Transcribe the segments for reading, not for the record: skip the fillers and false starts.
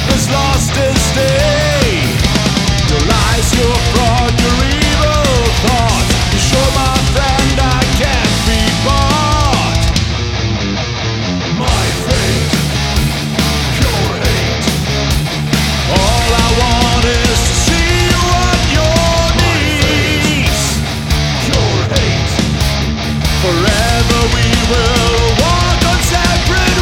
life is lost this day. Your lies, your fraud, your evil thoughts. You show my friend I can't be bought. My fate, your hate. All I want is to see you on your knees. Your hate. Forever we will walk on separate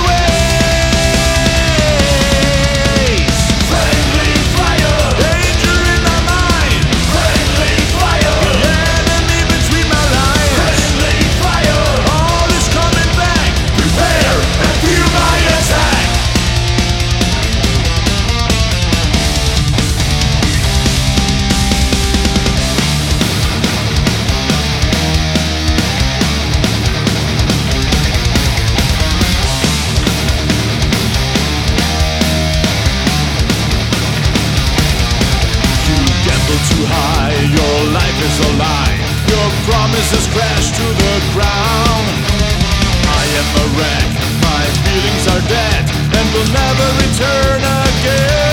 ways. Friendly fire. Danger in my mind. Friendly fire. The enemy between my lines. Friendly fire. All is coming back. Prepare and feel my attack. Too high, your life is a lie. Your promises crash to the ground. I am a wreck, my feelings are dead and will never return again.